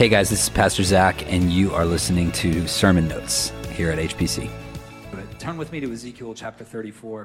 Hey guys, this is Pastor Zach, and you are listening to Sermon Notes here at HPC. Turn with me to Ezekiel chapter 34.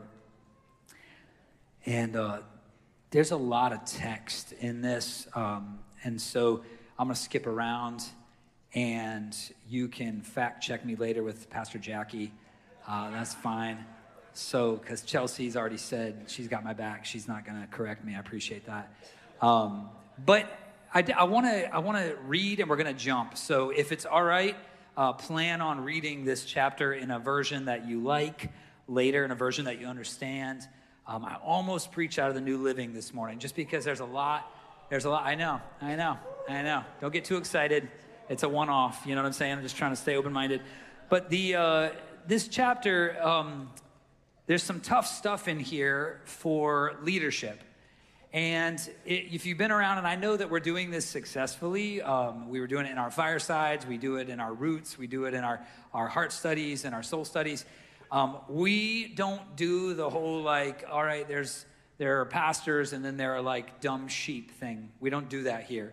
And there's a lot of text in this, and so I'm going to skip around, and you can fact check me later with Pastor Jackie. That's fine. So, because Chelsea's already said she's got my back, she's not going to correct me. I appreciate that. But I want to read, and we're going to jump. So if it's all right, plan on reading this chapter in a version that you like, later in a version that you understand. I almost preached out of the New Living this morning, just because there's a lot. I know. Don't get too excited. It's a one-off, you know what I'm saying? I'm just trying to stay open-minded. But this chapter, there's some tough stuff in here for leadership. And if you've been around, and I know that we're doing this successfully, we were doing it in our firesides, we do it in our roots, we do it in our heart studies and our soul studies. We don't do the whole like, all right, there are pastors and then there are like dumb sheep thing. We don't do that here.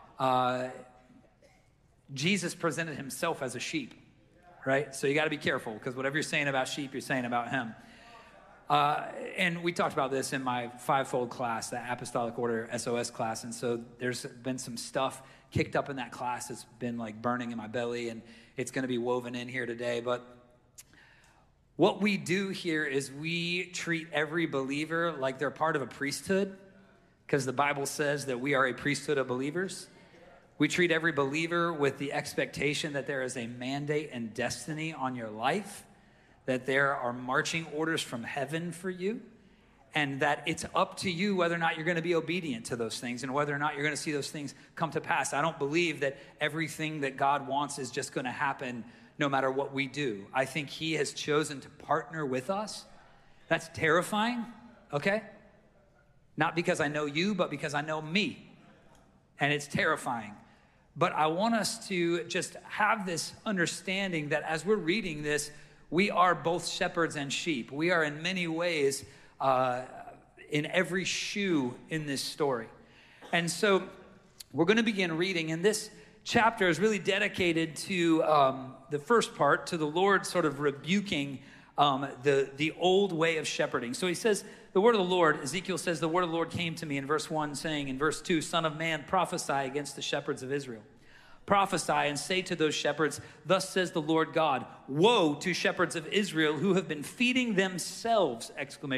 Jesus presented himself as a sheep, right? So you got to be careful, because whatever you're saying about sheep, you're saying about him. And we talked about this in my fivefold class, the Apostolic Order SOS class. And so there's been some stuff kicked up in that class that's been like burning in my belly, and it's going to be woven in here today. But what we do here is we treat every believer like they're part of a priesthood, because the Bible says that we are a priesthood of believers. We treat every believer with the expectation that there is a mandate and destiny on your life, that there are marching orders from heaven for you, and that it's up to you whether or not you're going to be obedient to those things and whether or not you're going to see those things come to pass. I don't believe that everything that God wants is just going to happen no matter what we do. I think he has chosen to partner with us. That's terrifying, okay? Not because I know you, but because I know me. And it's terrifying. But I want us to just have this understanding that as we're reading this, we are both shepherds and sheep. We are in many ways in every shoe in this story. And so we're going to begin reading. And this chapter is really dedicated to the first part, to the Lord sort of rebuking the old way of shepherding. So he says, the word of the Lord, Ezekiel says, the word of the Lord came to me in verse 1, saying in verse 2, Son of man, prophesy against the shepherds of Israel. Prophesy and say to those shepherds, thus says the Lord God, woe to shepherds of Israel who have been feeding themselves, !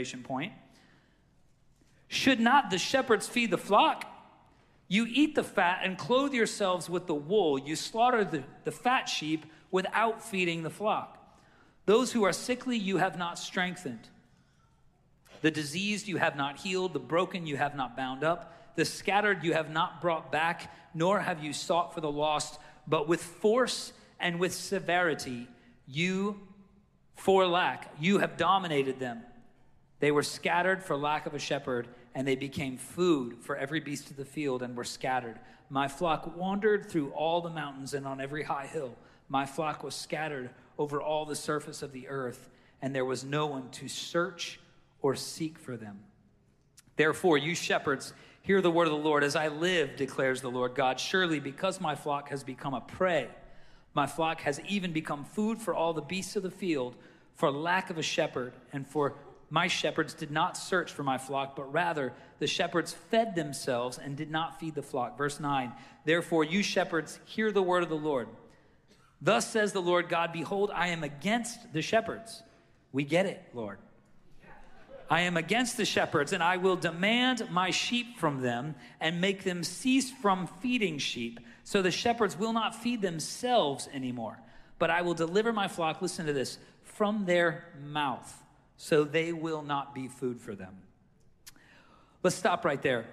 Should not the shepherds feed the flock? You eat the fat and clothe yourselves with the wool. You slaughter the fat sheep without feeding the flock. Those who are sickly you have not strengthened. The diseased you have not healed. The broken you have not bound up. The scattered you have not brought back, nor have you sought for the lost, but with force and with severity for lack you have dominated them. They were scattered for lack of a shepherd, and they became food for every beast of the field and were scattered. My flock wandered through all the mountains and on every high hill. My flock was scattered over all the surface of the earth, and there was no one to search or seek for them. Therefore, you shepherds, hear the word of the Lord. As I live, declares the Lord God, surely because my flock has become a prey, my flock has even become food for all the beasts of the field, for lack of a shepherd, and for my shepherds did not search for my flock, but rather the shepherds fed themselves and did not feed the flock. Verse 9, therefore you shepherds, hear the word of the Lord. Thus says the Lord God, behold, I am against the shepherds. We get it, Lord. I am against the shepherds, and I will demand my sheep from them and make them cease from feeding sheep. So the shepherds will not feed themselves anymore, but I will deliver my flock, listen to this, from their mouth, so they will not be food for them. Let's stop right there.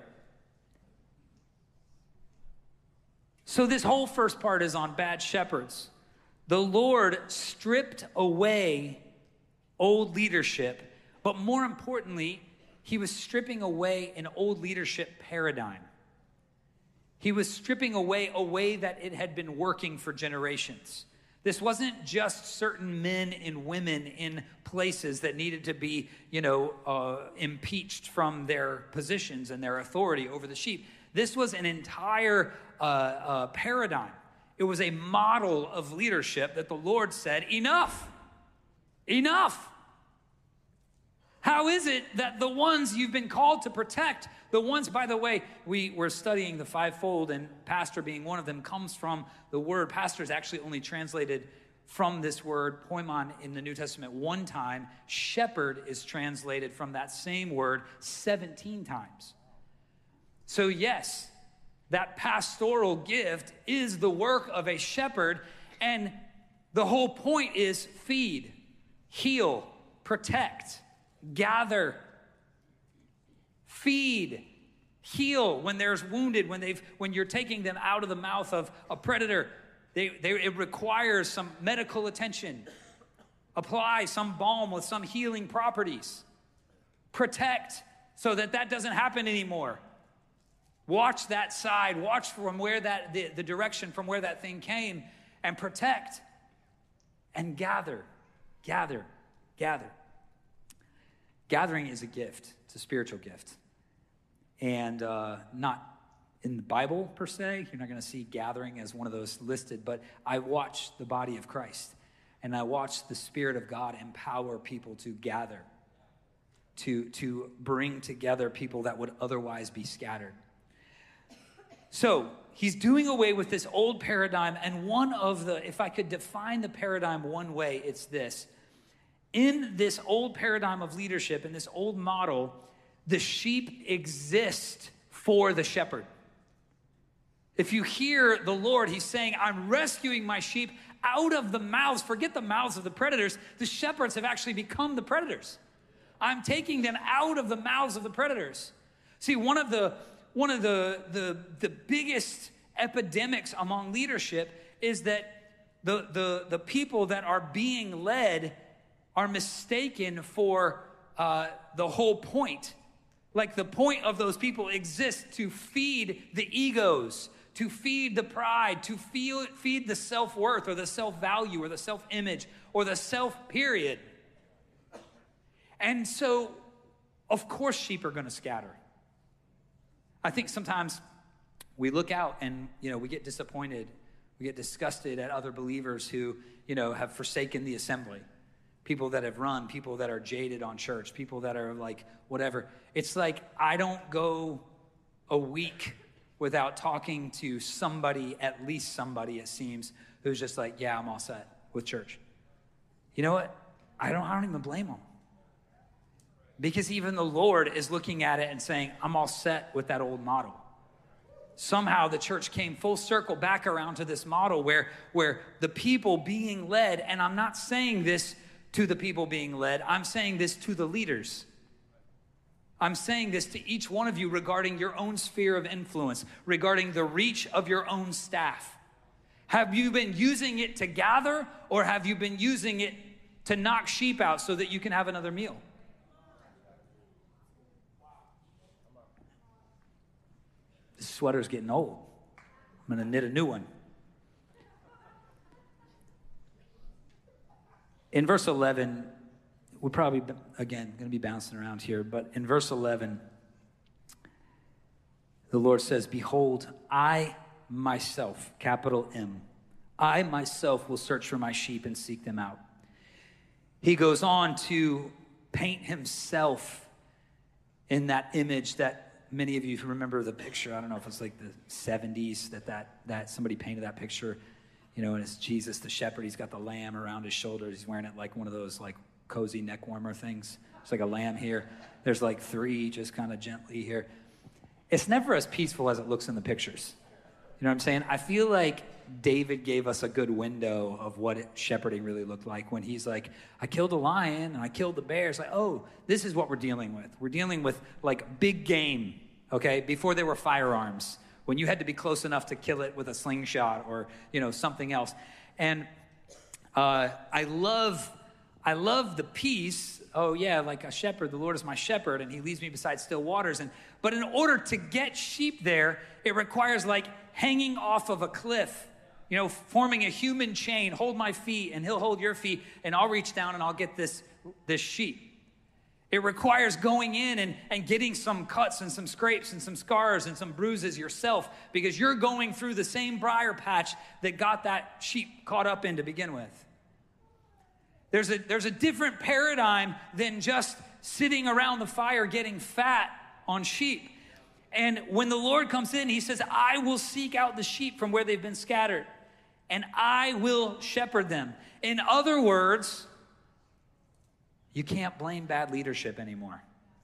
So this whole first part is on bad shepherds. The Lord stripped away old leadership, but more importantly, he was stripping away an old leadership paradigm. He was stripping away a way that it had been working for generations. This wasn't just certain men and women in places that needed to be, impeached from their positions and their authority over the sheep. This was an entire paradigm. It was a model of leadership that the Lord said, enough. How is it that the ones you've been called to protect, the ones, by the way, we were studying the fivefold, and pastor being one of them comes from the word, pastor is actually only translated from this word, poimon, in the New Testament one time. Shepherd is translated from that same word 17 times. So yes, that pastoral gift is the work of a shepherd, and the whole point is feed, heal, protect, gather, feed, heal when there's wounded, when you're taking them out of the mouth of a predator. It requires some medical attention. Apply some balm with some healing properties. Protect so that doesn't happen anymore. Watch that side. Watch from where the direction from where that thing came, and protect and gather. Gathering is a gift. It's a spiritual gift. And not in the Bible, per se. You're not going to see gathering as one of those listed. But I watch the body of Christ. And I watch the Spirit of God empower people to gather. To bring together people that would otherwise be scattered. So he's doing away with this old paradigm. And if I could define the paradigm one way, it's this. In this old paradigm of leadership, in this old model, the sheep exist for the shepherd. If you hear the Lord, he's saying, I'm rescuing my sheep out of the mouths. Forget the mouths of the predators. The shepherds have actually become the predators. I'm taking them out of the mouths of the predators. See, one of the biggest epidemics among leadership is that the people that are being led are mistaken for the whole point. Like the point of those people exists to feed the egos, to feed the pride, to feed the self-worth or the self-value or the self-image or the self-period. And so, of course, sheep are going to scatter. I think sometimes we look out and, we get disappointed. We get disgusted at other believers who, have forsaken the assembly. People that have run, people that are jaded on church, people that are like, whatever. It's like, I don't go a week without talking to somebody, at least somebody, it seems, who's just like, yeah, I'm all set with church. You know what? I don't even blame them. Because even the Lord is looking at it and saying, I'm all set with that old model. Somehow the church came full circle back around to this model where the people being led, and I'm not saying this to the people being led, I'm saying this to the leaders. I'm saying this to each one of you regarding your own sphere of influence, regarding the reach of your own staff. Have you been using it to gather, or have you been using it to knock sheep out so that you can have another meal? This sweater's getting old. I'm going to knit a new one. In verse 11, we're probably, again, going to be bouncing around here, but in verse 11, the Lord says, behold, I myself, capital M, I myself will search for my sheep and seek them out. He goes on to paint himself in that image that many of you remember the picture. I don't know if it's like the 70s that somebody painted that picture. And it's Jesus, the shepherd. He's got the lamb around his shoulders. He's wearing it like one of those like cozy neck warmer things. It's like a lamb here. There's like 3 just kind of gently here. It's never as peaceful as it looks in the pictures. You know what I'm saying? I feel like David gave us a good window of what shepherding really looked like when he's like, I killed a lion and I killed the bear. It's like, oh, this is what we're dealing with. We're dealing with like big game, okay? Before there were firearms, when you had to be close enough to kill it with a slingshot or, something else. And I love the peace. Oh yeah, like a shepherd, the Lord is my shepherd and he leads me beside still waters. But in order to get sheep there, it requires like hanging off of a cliff forming a human chain. Hold my feet and he'll hold your feet and I'll reach down and I'll get this sheep. It requires going in and getting some cuts and some scrapes and some scars and some bruises yourself because you're going through the same briar patch that got that sheep caught up in to begin with. There's a different paradigm than just sitting around the fire getting fat on sheep. And when the Lord comes in, he says, I will seek out the sheep from where they've been scattered, and I will shepherd them. In other words, you can't blame bad leadership anymore.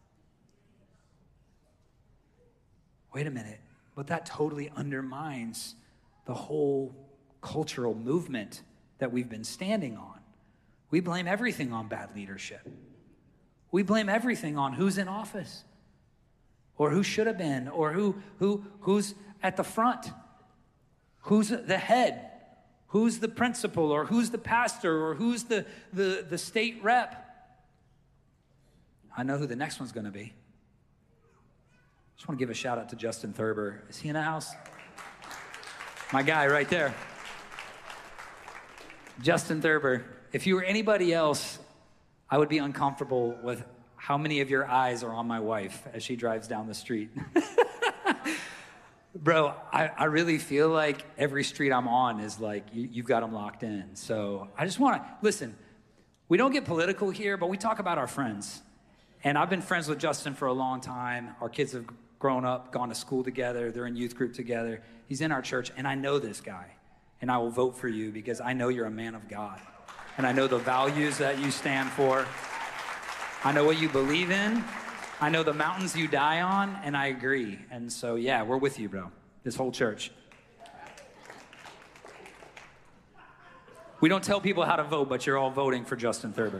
Wait a minute, but that totally undermines the whole cultural movement that we've been standing on. We blame everything on bad leadership. We blame everything on who's in office, or who should have been, or who's at the front, who's the head, who's the principal, or who's the pastor, or who's the state rep. I know who the next one's going to be. Just want to give a shout out to Justin Thurber. Is he in the house? My guy right there. Justin Thurber. If you were anybody else, I would be uncomfortable with how many of your eyes are on my wife as she drives down the street. Bro, I really feel like every street I'm on is like, you've got them locked in. So I just want to, listen, we don't get political here, but we talk about our friends. And I've been friends with Justin for a long time. Our kids have grown up, gone to school together. They're in youth group together. He's in our church, and I know this guy. And I will vote for you because I know you're a man of God. And I know the values that you stand for. I know what you believe in. I know the mountains you die on, and I agree. And so, yeah, we're with you, bro. This whole church. We don't tell people how to vote, but you're all voting for Justin Thurber.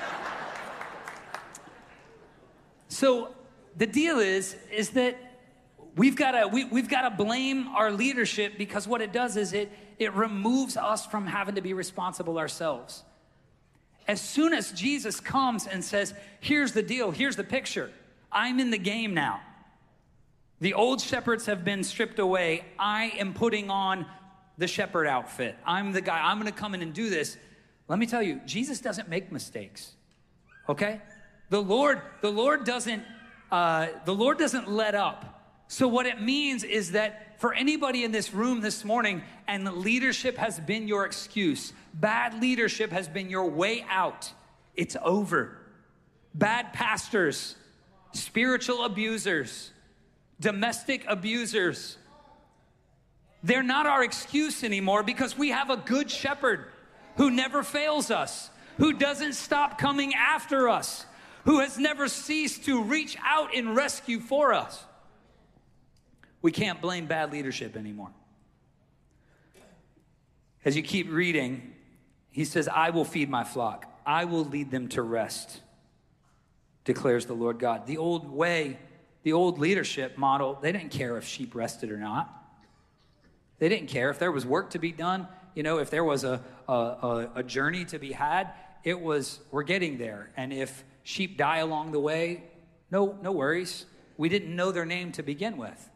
So the deal is that we've got to blame our leadership, because what it does is it removes us from having to be responsible ourselves. As soon as Jesus comes and says, here's the deal, here's the picture, I'm in the game now. The old shepherds have been stripped away. I am putting on the shepherd outfit. I'm the guy. I'm going to come in and do this. Let me tell you, Jesus doesn't make mistakes. Okay? The Lord doesn't let up. So what it means is that for anybody in this room this morning, and leadership has been your excuse, bad leadership has been your way out, it's over. Bad pastors, spiritual abusers, domestic abusers, they're not our excuse anymore, because we have a good shepherd who never fails us, who doesn't stop coming after us, who has never ceased to reach out and rescue for us. We can't blame bad leadership anymore. As you keep reading, he says, I will feed my flock. I will lead them to rest, declares the Lord God. The old way, the old leadership model, they didn't care if sheep rested or not. They didn't care if there was work to be done. If there was a journey to be had, it was, we're getting there. And if sheep die along the way, no worries. We didn't know their name to begin with.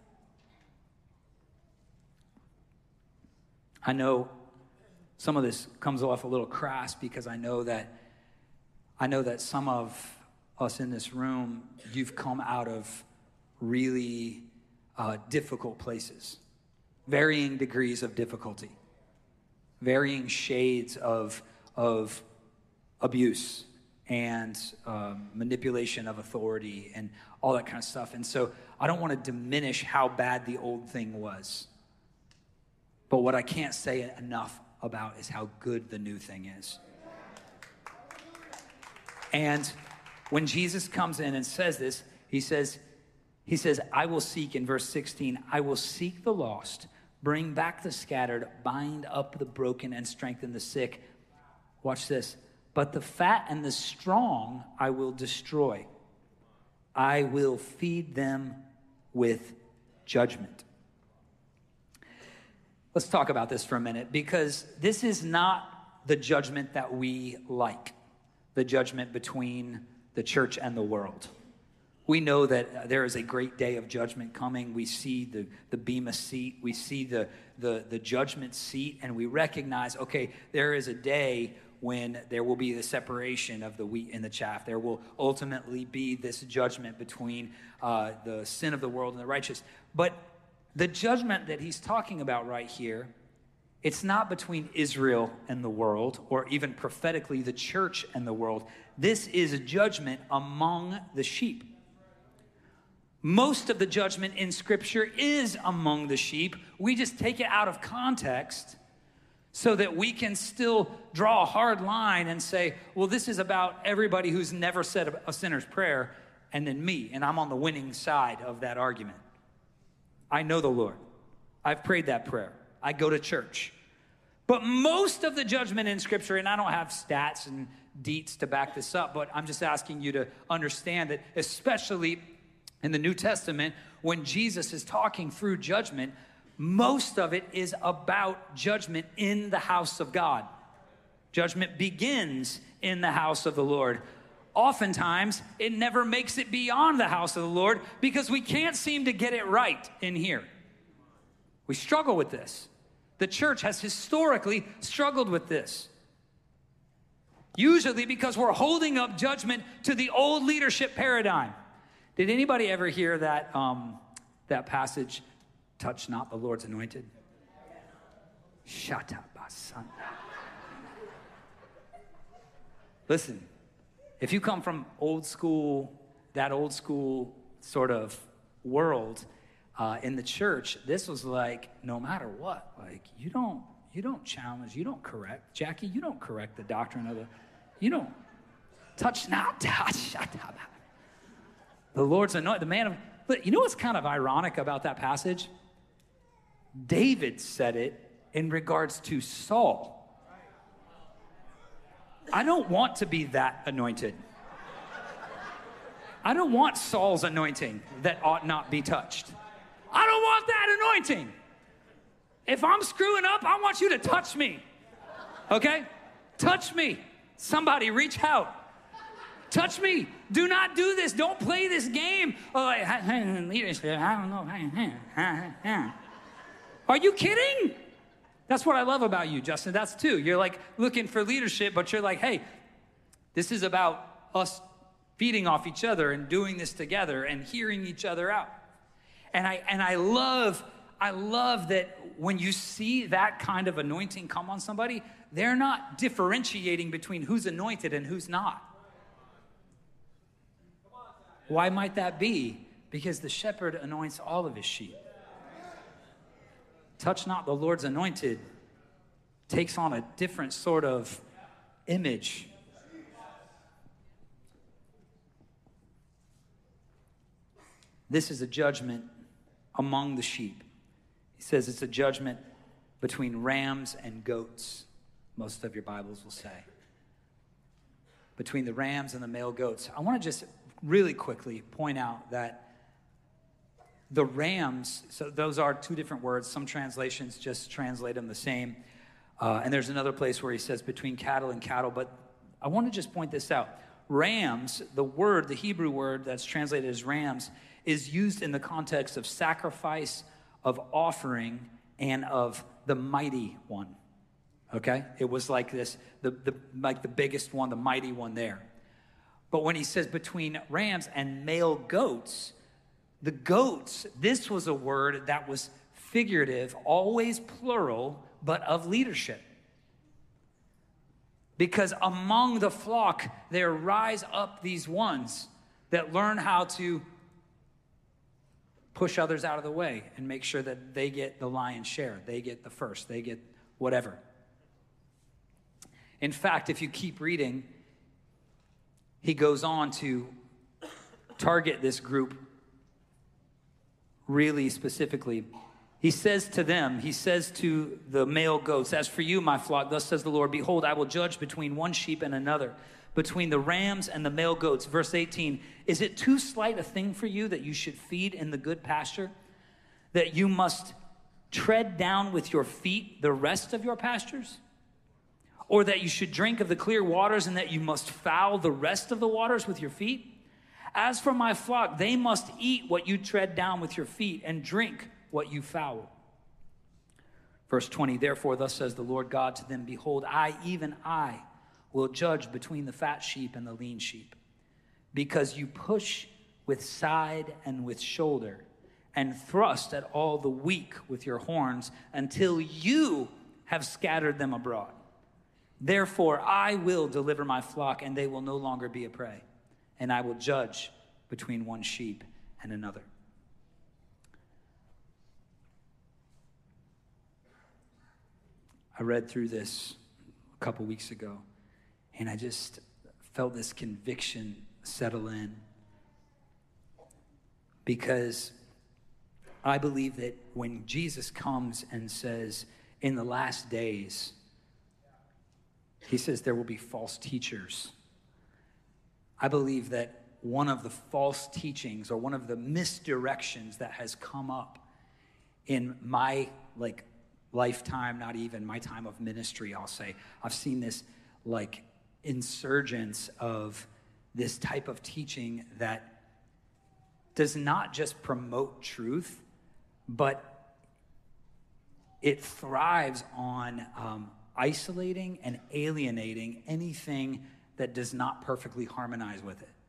I know some of this comes off a little crass, because I know that some of us in this room, you've come out of really difficult places, varying degrees of difficulty, varying shades of abuse and manipulation of authority and all that kind of stuff. And so I don't want to diminish how bad the old thing was. But what I can't say enough about is how good the new thing is. And when Jesus comes in and says this, he says, I will seek, in verse 16, I will seek the lost, bring back the scattered, bind up the broken, and strengthen the sick. Watch this. But the fat and the strong I will destroy. I will feed them with judgment. Let's talk about this for a minute, because this is not the judgment that we like, the judgment between the church and the world. We know that there is a great day of judgment coming. We see the bema seat. We see the judgment seat, and we recognize, okay, there is a day when there will be the separation of the wheat and the chaff. There will ultimately be this judgment between the sin of the world and the righteous. But the judgment that he's talking about right here, it's not between Israel and the world, or even prophetically the church and the world. This is a judgment among the sheep. Most of the judgment in Scripture is among the sheep. We just take it out of context so that we can still draw a hard line and say, well, this is about everybody who's never said a sinner's prayer, and then me, and I'm on the winning side of that argument. I know the Lord. I've prayed that prayer. I go to church. But most of the judgment in Scripture, and I don't have stats and deets to back this up, but I'm just asking you to understand that, especially in the New Testament, when Jesus is talking through judgment, most of it is about judgment in the house of God. Judgment begins in the house of the Lord. Oftentimes, it never makes it beyond the house of the Lord because we can't seem to get it right in here. We struggle with this. The church has historically struggled with this. Usually because we're holding up judgment to the old leadership paradigm. Did anybody ever hear that passage, touch not the Lord's anointed? Shut up, son. Listen, if you come from that old school sort of world in the church, this was like, no matter what, like you don't challenge, you don't correct. Jackie, you don't correct the doctrine you don't touch not, shut up. The Lord's anointed, the man of, but you know what's kind of ironic about that passage? David said it in regards to Saul. I don't want to be that anointed. I don't want Saul's anointing that ought not be touched. I don't want that anointing. If I'm screwing up, I want you to touch me. Okay? Touch me. Somebody reach out. Touch me. Do not do this. Don't play this game. Oh, I don't know. Are you kidding? That's what I love about you, Justin. That's too. You're like looking for leadership, but you're like, hey, this is about us feeding off each other and doing this together and hearing each other out. And I love that when you see that kind of anointing come on somebody, they're not differentiating between who's anointed and who's not. Why might that be? Because the shepherd anoints all of his sheep. Touch not the Lord's anointed takes on a different sort of image. This is a judgment among the sheep. He says it's a judgment between rams and goats, most of your Bibles will say. Between the rams and the male goats. I want to just really quickly point out that the rams, so those are two different words. Some translations just translate them the same. And there's another place where he says between cattle and cattle. But I want to just point this out. Rams, the Hebrew word that's translated as rams, is used in the context of sacrifice, of offering, and of the mighty one. Okay? It was like this, like the biggest one, the mighty one there. But when he says between rams and male goats, the goats, this was a word that was figurative, always plural, but of leadership. Because among the flock, there rise up these ones that learn how to push others out of the way and make sure that they get the lion's share. They get the first. They get whatever. In fact, if you keep reading, he goes on to target this group really specifically. He says to the male goats, as for you, my flock, thus says the Lord, behold, I will judge between one sheep and another, between the rams and the male goats. Verse 18, is it too slight a thing for you that you should feed in the good pasture, that you must tread down with your feet the rest of your pastures? Or that you should drink of the clear waters, and that you must foul the rest of the waters with your feet? As for my flock, they must eat what you tread down with your feet and drink what you foul. Verse 20, therefore, thus says the Lord God to them, behold, I, even I, will judge between the fat sheep and the lean sheep, because you push with side and with shoulder, and thrust at all the weak with your horns, until you have scattered them abroad. Therefore, I will deliver my flock, and they will no longer be a prey, and I will judge between one sheep and another. I read through this a couple weeks ago, and I just felt this conviction settle in, because I believe that when Jesus comes and says, in the last days, he says there will be false teachers. I believe that one of the false teachings or one of the misdirections that has come up in my lifetime, not even my time of ministry, I'll say, I've seen this insurgence of this type of teaching that does not just promote truth, but it thrives on isolating and alienating anything that does not perfectly harmonize with it.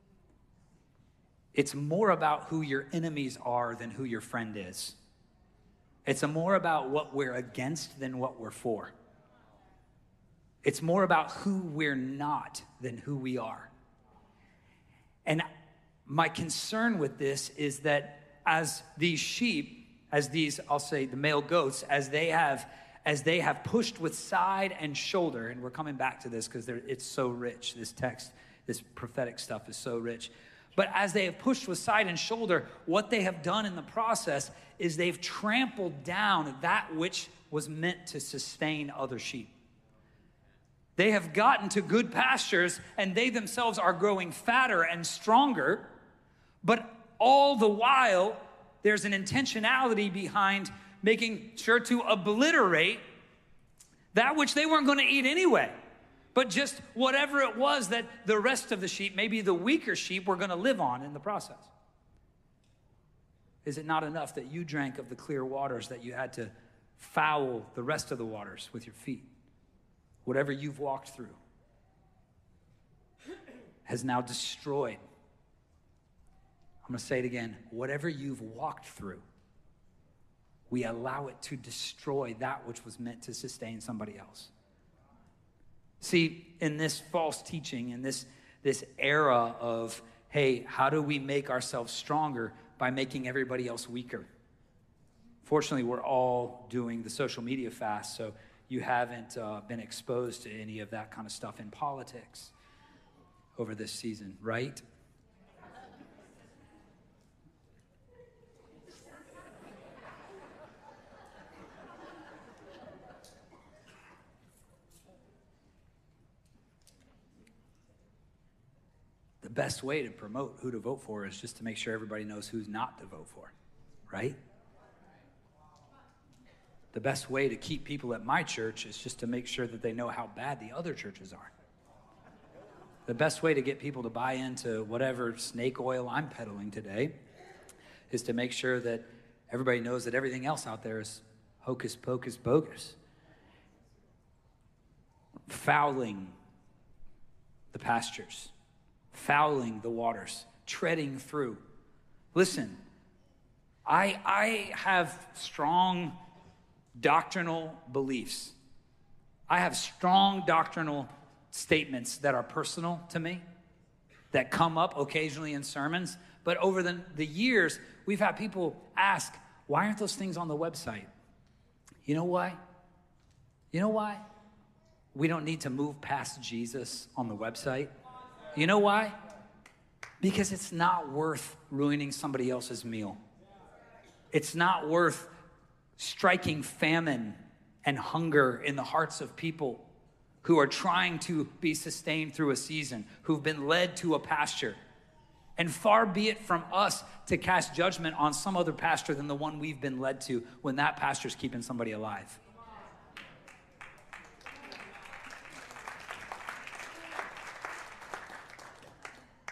It's more about who your enemies are than who your friend is. It's more about what we're against than what we're for. It's more about who we're not than who we are. And my concern with this is that as these sheep, as these, I'll say, the male goats, as they have pushed with side and shoulder, and we're coming back to this because it's so rich, this text, this prophetic stuff is so rich. But as they have pushed with side and shoulder, what they have done in the process is they've trampled down that which was meant to sustain other sheep. They have gotten to good pastures, and they themselves are growing fatter and stronger, but all the while, there's an intentionality behind making sure to obliterate that which they weren't going to eat anyway, but just whatever it was that the rest of the sheep, maybe the weaker sheep, were going to live on in the process. Is it not enough that you drank of the clear waters that you had to foul the rest of the waters with your feet? Whatever you've walked through has now destroyed. I'm going to say it again. Whatever you've walked through, we allow it to destroy that which was meant to sustain somebody else. See, in this false teaching, in this era of, hey, how do we make ourselves stronger by making everybody else weaker? Fortunately, we're all doing the social media fast, so you haven't been exposed to any of that kind of stuff in politics over this season, right? The best way to promote who to vote for is just to make sure everybody knows who's not to vote for, right? The best way to keep people at my church is just to make sure that they know how bad the other churches are. The best way to get people to buy into whatever snake oil I'm peddling today is to make sure that everybody knows that everything else out there is hocus pocus bogus. Fouling the pastures, fouling the waters, treading through. Listen, I have strong doctrinal beliefs. I have strong doctrinal statements that are personal to me, that come up occasionally in sermons. But over the years, we've had people ask, why aren't those things on the website? You know why? You know why? We don't need to move past Jesus on the website. You know why? Because it's not worth ruining somebody else's meal. It's not worth striking famine and hunger in the hearts of people who are trying to be sustained through a season, who've been led to a pasture. And far be it from us to cast judgment on some other pastor than the one we've been led to when that pastor's keeping somebody alive.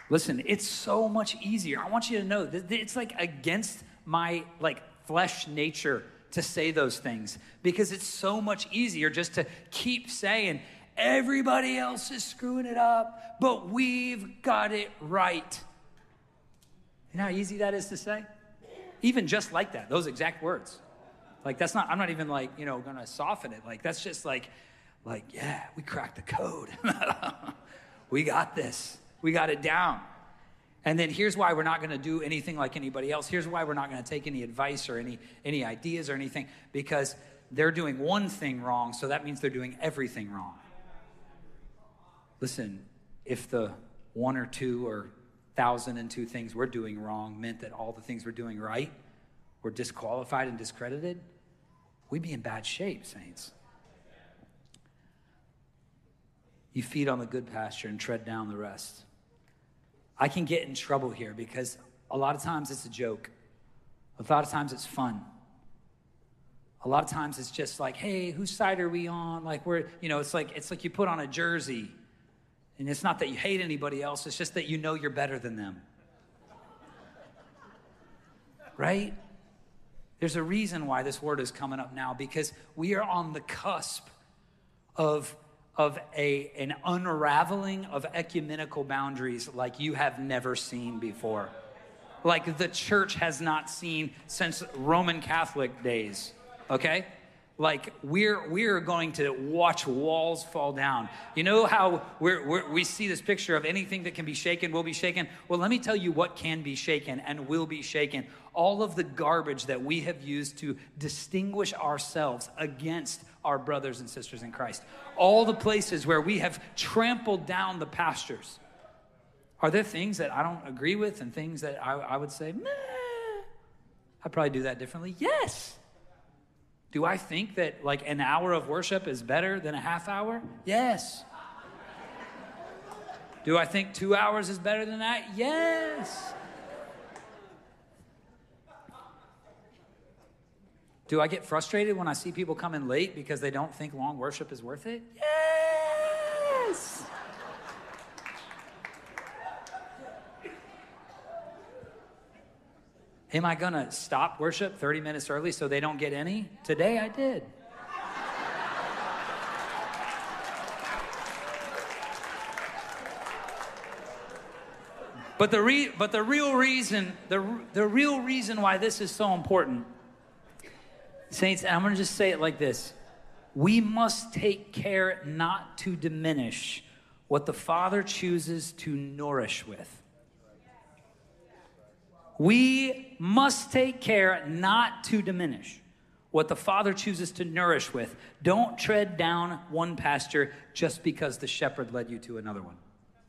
Listen, it's so much easier. I want you to know that it's like against my flesh nature to say those things, because it's so much easier just to keep saying everybody else is screwing it up, but we've got it right. You know how easy that is to say? Even just like that, those exact words. That's not, I'm not even gonna soften it. That's just yeah, we cracked the code. We got this. We got it down. And then here's why we're not going to do anything like anybody else. Here's why we're not going to take any advice or any ideas or anything, because they're doing one thing wrong, so that means they're doing everything wrong. Listen, if the 1 or 2 or 1,002 things we're doing wrong meant that all the things we're doing right were disqualified and discredited, we'd be in bad shape, saints. You feed on the good pasture and tread down the rest. I can get in trouble here because a lot of times it's a joke. A lot of times it's fun. A lot of times it's just hey, whose side are we on? It's like you put on a jersey, and it's not that you hate anybody else, it's just that you know you're better than them. Right? There's a reason why this word is coming up now, because we are on the cusp of an unraveling of ecumenical boundaries like you have never seen before. Like the church has not seen since Roman Catholic days, okay? We're going to watch walls fall down. You know how we see this picture of anything that can be shaken will be shaken? Well, let me tell you what can be shaken and will be shaken. All of the garbage that we have used to distinguish ourselves against our brothers and sisters in Christ. All the places where we have trampled down the pastures. Are there things that I don't agree with and things that I would say, meh, I'd probably do that differently? Yes. Do I think that an hour of worship is better than a half hour? Yes. Do I think 2 hours is better than that? Yes. Do I get frustrated when I see people come in late because they don't think long worship is worth it? Yes. Am I going to stop worship 30 minutes early so they don't get any? Today I did. But the real reason why this is so important, saints, and I'm going to just say it like this. We must take care not to diminish what the Father chooses to nourish with. We must take care not to diminish what the Father chooses to nourish with. Don't tread down one pasture just because the shepherd led you to another one.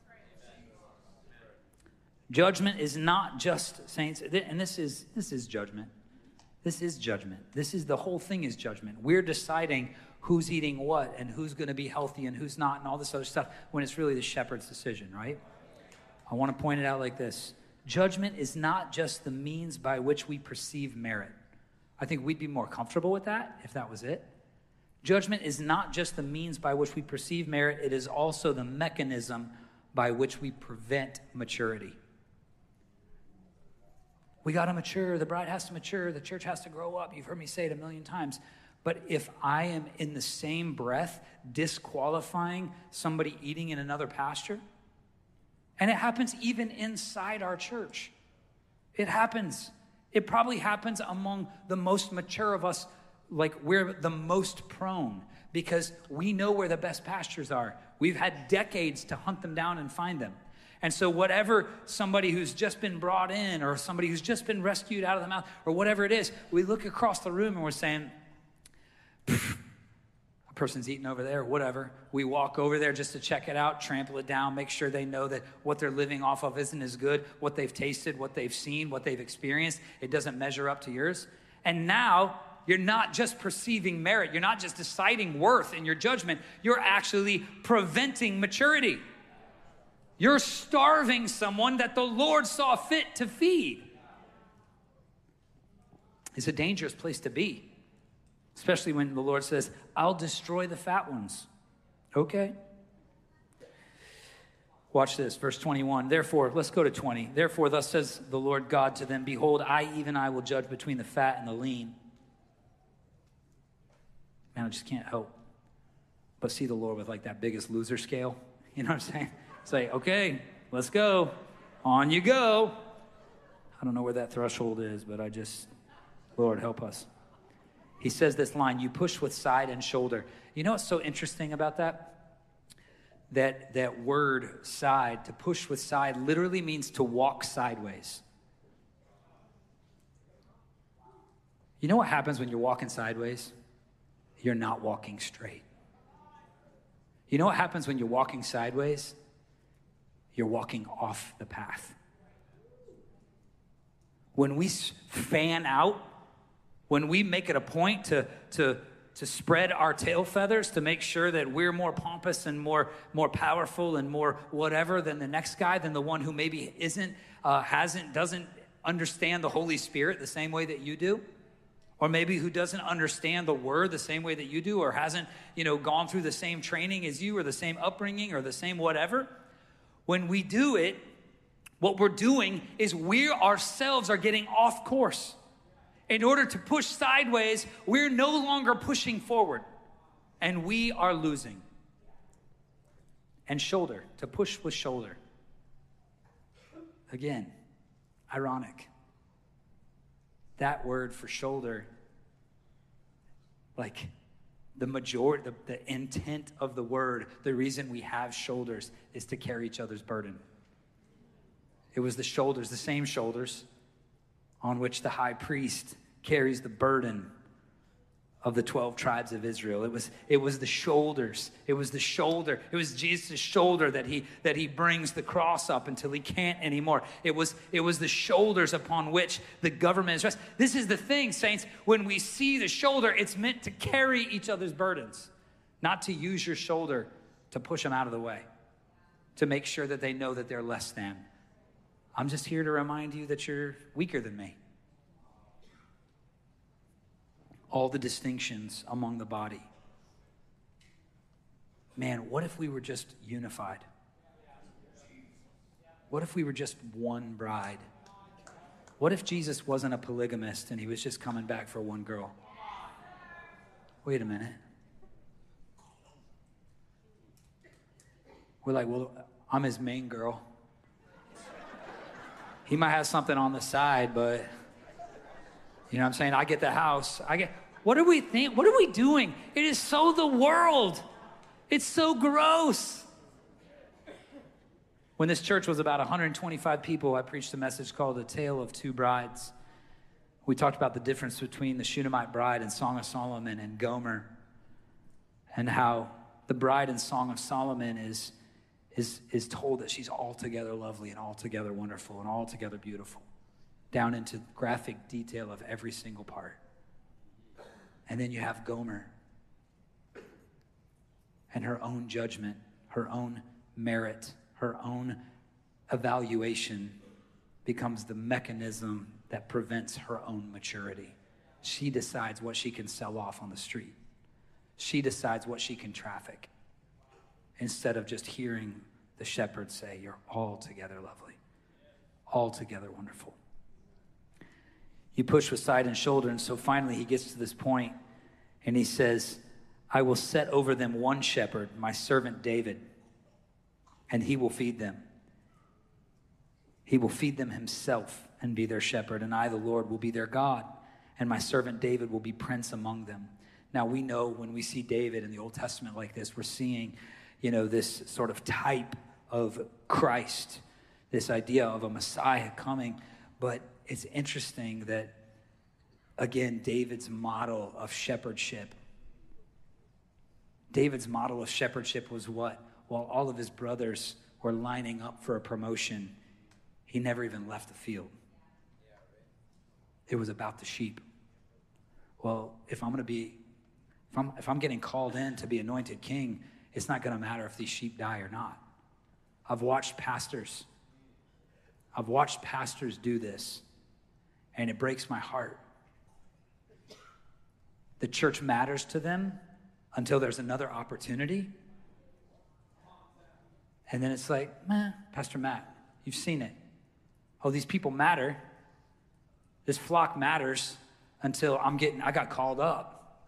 Judgment is not just, saints, and this is judgment. This is judgment. The whole thing is judgment. We're deciding who's eating what and who's going to be healthy and who's not and all this other stuff when it's really the shepherd's decision, right? I want to point it out like this. Judgment is not just the means by which we perceive merit. I think we'd be more comfortable with that if that was it. Judgment is not just the means by which we perceive merit. It is also the mechanism by which we prevent maturity. We got to mature. The bride has to mature. The church has to grow up. You've heard me say it a million times. But if I am in the same breath disqualifying somebody eating in another pasture, and it happens even inside our church. It happens. It probably happens among the most mature of us, we're the most prone because we know where the best pastures are. We've had decades to hunt them down and find them. And so whatever somebody who's just been brought in or somebody who's just been rescued out of the mouth or whatever it is, we look across the room and we're saying, a person's eating over there, whatever. We walk over there just to check it out, trample it down, make sure they know that what they're living off of isn't as good, what they've tasted, what they've seen, what they've experienced. It doesn't measure up to yours. And now you're not just perceiving merit. You're not just deciding worth in your judgment. You're actually preventing maturity. You're starving someone that the Lord saw fit to feed. It's a dangerous place to be, especially when the Lord says, I'll destroy the fat ones. Okay. Watch this, verse 21. Therefore, let's go to 20. Therefore, thus says the Lord God to them, behold, even I will judge between the fat and the lean. Man, I just can't help but see the Lord with like that Biggest Loser scale. You know what I'm saying? Say, okay, let's go. On you go. I don't know where that threshold is, but Lord, help us. He says this line, you push with side and shoulder. You know what's so interesting about that? That word side, to push with side, literally means to walk sideways. You know what happens when you're walking sideways? You're not walking straight. You know what happens when you're walking sideways? You're walking off the path. When we fan out, when we make it a point to spread our tail feathers to make sure that we're more pompous and more powerful and more whatever than the next guy, than the one who maybe doesn't understand the Holy Spirit the same way that you do, or maybe who doesn't understand the word the same way that you do, or hasn't, gone through the same training as you, or the same upbringing, or the same whatever. When we do it, what we're doing is we ourselves are getting off course. In order to push sideways, we're no longer pushing forward, and we are losing. And shoulder, to push with shoulder. Again, ironic. That word for shoulder, like the intent of the word, the reason we have shoulders is to carry each other's burden. It was the shoulders, the same shoulders, on which the high priest carries the burden of the 12 tribes of Israel. It was the shoulders. It was the shoulder. It was Jesus' shoulder that he brings the cross up until he can't anymore. It was the shoulders upon which the government is resting. This is the thing, saints. When we see the shoulder, it's meant to carry each other's burdens, not to use your shoulder to push them out of the way, to make sure that they know that they're less than. I'm just here to remind you that you're weaker than me. All the distinctions among the body. Man, what if we were just unified? What if we were just one bride? What if Jesus wasn't a polygamist and he was just coming back for one girl? Wait a minute. We're like, well, I'm his main girl. He might have something on the side, but you know what I'm saying? I get the house. What do we think? What are we doing? It is so the world. It's so gross. When this church was about 125 people, I preached a message called A Tale of Two Brides. We talked about the difference between the Shunammite bride in Song of Solomon and Gomer, and how the bride in Song of Solomon is told that she's altogether lovely and altogether wonderful and altogether beautiful, down into graphic detail of every single part. And then you have Gomer and her own judgment, her own merit, her own evaluation becomes the mechanism that prevents her own maturity. She decides what she can sell off on the street. She decides what she can traffic, instead of just hearing the shepherd say, you're altogether lovely, altogether wonderful. You push with side and shoulder, and so finally he gets to this point, and he says, I will set over them one shepherd, my servant David, and he will feed them. He will feed them himself and be their shepherd, and I, the Lord, will be their God, and my servant David will be prince among them. Now, we know when we see David in the Old Testament like this, we're seeing, this sort of type of Christ, this idea of a Messiah coming. But it's interesting that, again, David's model of shepherdship was what? While all of his brothers were lining up for a promotion, he never even left the field. It was about the sheep. Well, if I'm getting called in to be anointed king, it's not going to matter if these sheep die or not. I've watched pastors do this, and it breaks my heart. The church matters to them until there's another opportunity, And then it's like, Pastor Matt, you've seen it. Oh, these people matter. This flock matters until I got called up.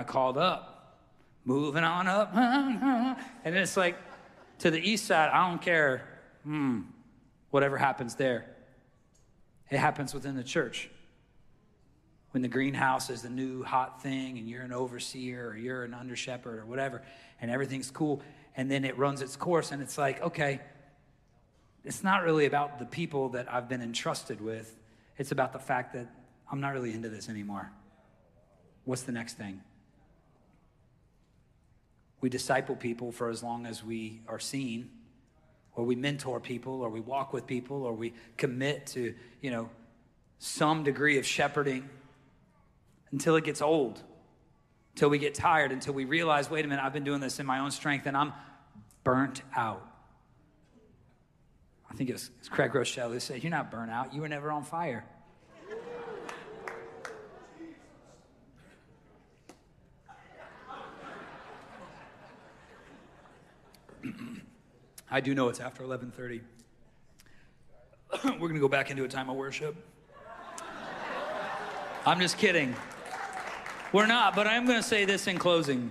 Moving on up. And then it's like, to the east side, I don't care. Whatever happens there. It happens within the church. When the greenhouse is the new hot thing and you're an overseer or you're an under shepherd or whatever, and everything's cool, and then it runs its course and it's like, okay, it's not really about the people that I've been entrusted with. It's about the fact that I'm not really into this anymore. What's the next thing? We disciple people for as long as we are seen, or we mentor people, or we walk with people, or we commit to, some degree of shepherding until it gets old, until we get tired, until we realize, wait a minute, I've been doing this in my own strength and I'm burnt out. I think it's Craig Rochelle who said, you're not burnt out, you were never on fire. I do know it's after 11:30. We're going to go back into a time of worship. I'm just kidding. We're not, but I'm going to say this in closing.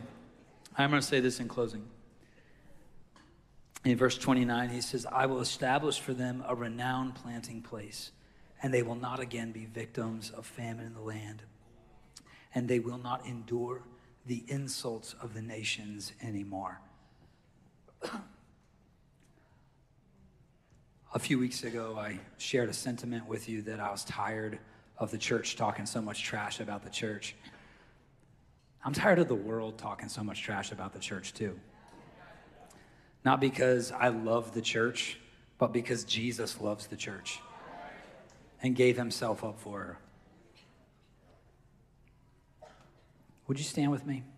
In verse 29, he says, I will establish for them a renowned planting place, and they will not again be victims of famine in the land, and they will not endure the insults of the nations anymore. A few weeks ago, I shared a sentiment with you that I was tired of the church talking so much trash about the church. I'm tired of the world talking so much trash about the church too. Not because I love the church, but because Jesus loves the church and gave himself up for her. Would you stand with me?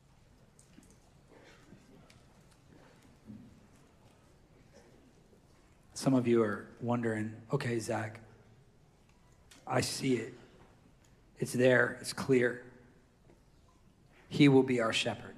Some of you are wondering, okay, Zach, I see it. It's there. It's clear. He will be our shepherd.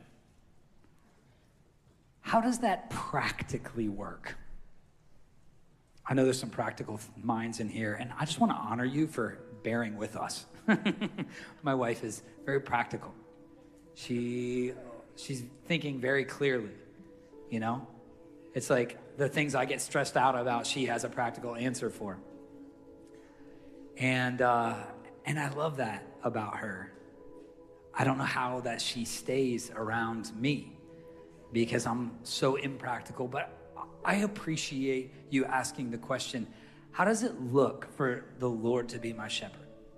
How does that practically work? I know there's some practical minds in here, and I just want to honor you for bearing with us. My wife is very practical. She's thinking very clearly, It's like the things I get stressed out about, she has a practical answer for. And I love that about her. I don't know how that she stays around me because I'm so impractical, but I appreciate you asking the question, how does it look for the Lord to be my shepherd?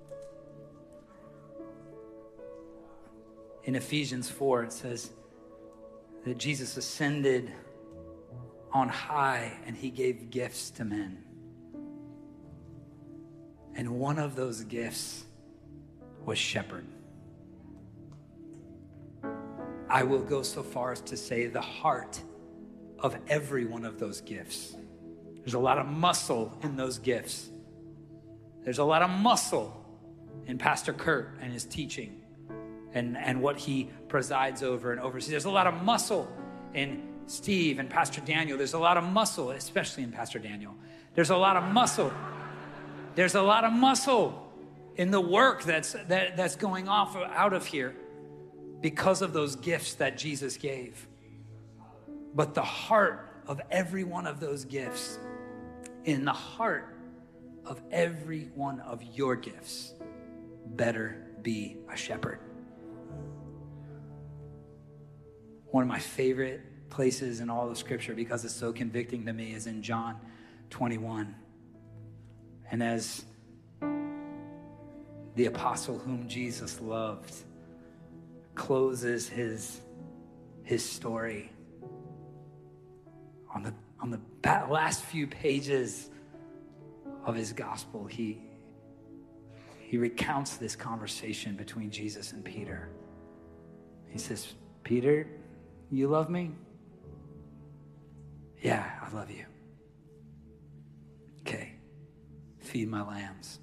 In Ephesians 4, it says that Jesus ascended on high and he gave gifts to men. And one of those gifts was shepherd. I will go so far as to say the heart of every one of those gifts. There's a lot of muscle in those gifts. There's a lot of muscle in Pastor Kurt and his teaching and what he presides over and oversees. There's a lot of muscle in Steve and Pastor Daniel. There's a lot of muscle, especially in Pastor Daniel. There's a lot of muscle. There's a lot of muscle in the work that's going off out of here because of those gifts that Jesus gave. But the heart of every one of those gifts, in the heart of every one of your gifts, better be a shepherd. One of my favorite places in all of Scripture, because it's so convicting to me, is in John 21. And as the apostle whom Jesus loved closes his story on the last few pages of his gospel, he recounts this conversation between Jesus and Peter. He says, Peter, you love me? Yeah, I love you. Okay, feed my lambs.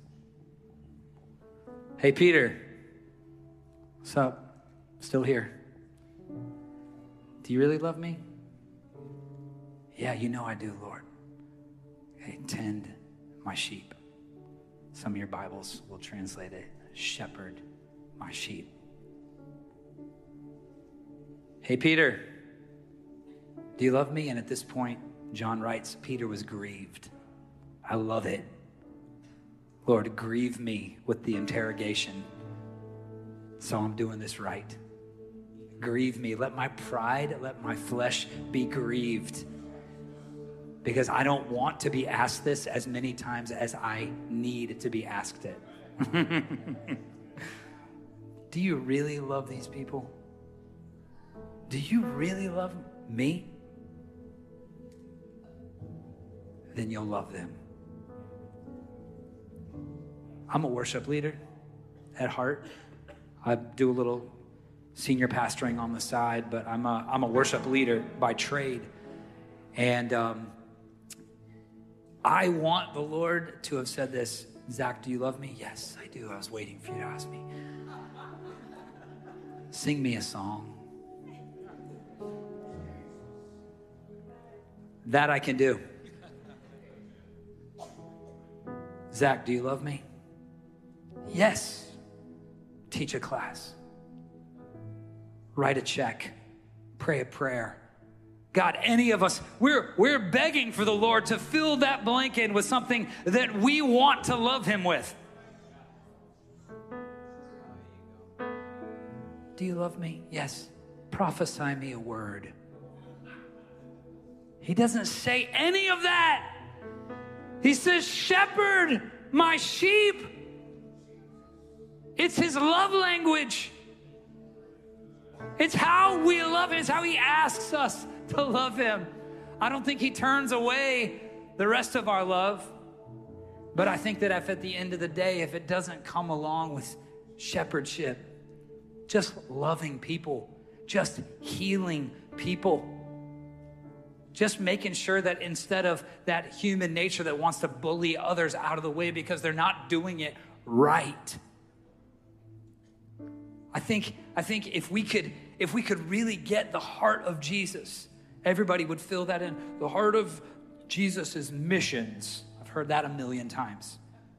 Hey, Peter, what's up? Still here. Do you really love me? Yeah, you know I do, Lord. Okay, tend my sheep. Some of your Bibles will translate it, shepherd my sheep. Hey, Peter, do you love me? And at this point, John writes, Peter was grieved. I love it. Lord, grieve me with the interrogation, so I'm doing this right. Grieve me. Let my pride, let my flesh be grieved, because I don't want to be asked this as many times as I need to be asked it. Do you really love these people? Do you really love me? Then you'll love them. I'm a worship leader at heart. I do a little senior pastoring on the side, but I'm a worship leader by trade. And I want the Lord to have said this, Zach, do you love me? Yes, I do. I was waiting for you to ask me. Sing me a song. That I can do. Zach, do you love me? Yes. Teach a class. Write a check. Pray a prayer. God, any of us, we're begging for the Lord to fill that blank in with something that we want to love him with. Do you love me? Yes. Prophesy me a word. He doesn't say any of that. He says, shepherd my sheep. It's his love language. It's how we love him. It's how he asks us to love him. I don't think he turns away the rest of our love. But I think that if at the end of the day, if it doesn't come along with shepherdship, just loving people, just healing people, just making sure that instead of that human nature that wants to bully others out of the way because they're not doing it right. I think if we could really get the heart of Jesus, everybody would fill that in. The heart of Jesus is missions. I've heard that a million times.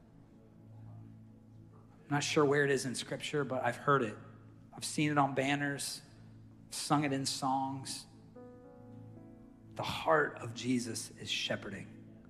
I'm not sure where it is in Scripture, but I've heard it. I've seen it on banners, sung it in songs. The heart of Jesus is shepherding.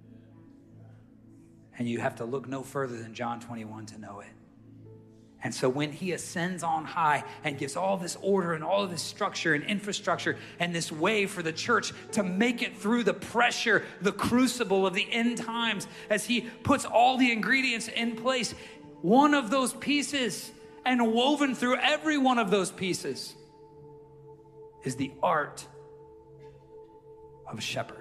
And you have to look no further than John 21 to know it. And so when he ascends on high and gives all this order and all of this structure and infrastructure and this way for the church to make it through the pressure, the crucible of the end times, as he puts all the ingredients in place, one of those pieces and woven through every one of those pieces is the art of a shepherd.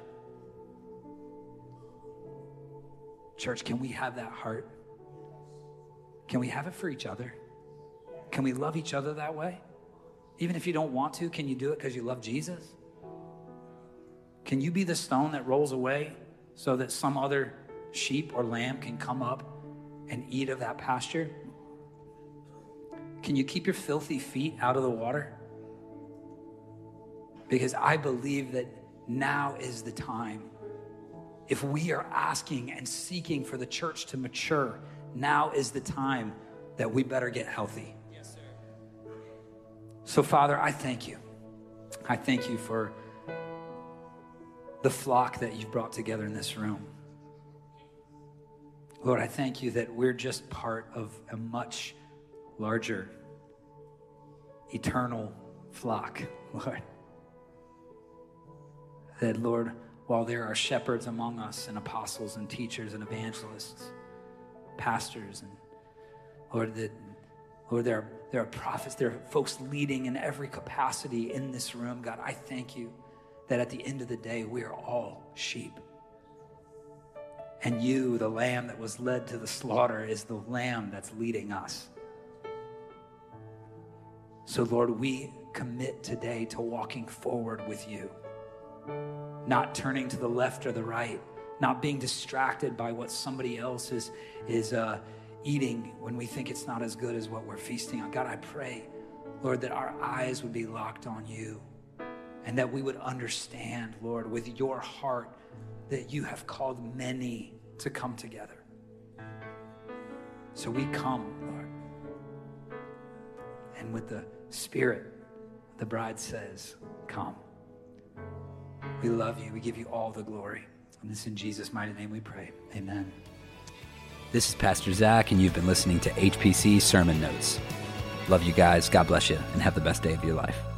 Church, can we have that heart? Can we have it for each other? Can we love each other that way? Even if you don't want to, can you do it because you love Jesus? Can you be the stone that rolls away so that some other sheep or lamb can come up and eat of that pasture? Can you keep your filthy feet out of the water? Because I believe that now is the time. If we are asking and seeking for the church to mature, now is the time that we better get healthy. Yes, sir. So, Father, I thank you. I thank you for the flock that you've brought together in this room. Lord, I thank you that we're just part of a much larger, eternal flock, Lord. That, Lord, while there are shepherds among us and apostles and teachers and evangelists, pastors, and Lord, there are prophets, there are folks leading in every capacity in this room. God, I thank you that at the end of the day, we are all sheep. And you, the lamb that was led to the slaughter, is the lamb that's leading us. So, Lord, we commit today to walking forward with you, not turning to the left or the right, not being distracted by what somebody else is eating when we think it's not as good as what we're feasting on. God, I pray, Lord, that our eyes would be locked on you and that we would understand, Lord, with your heart that you have called many to come together. So we come, Lord. And with the Spirit, the bride says, come. We love you. We give you all the glory. And this in Jesus' mighty name we pray. Amen. This is Pastor Zach, and you've been listening to HPC Sermon Notes. Love you guys. God bless you, and have the best day of your life.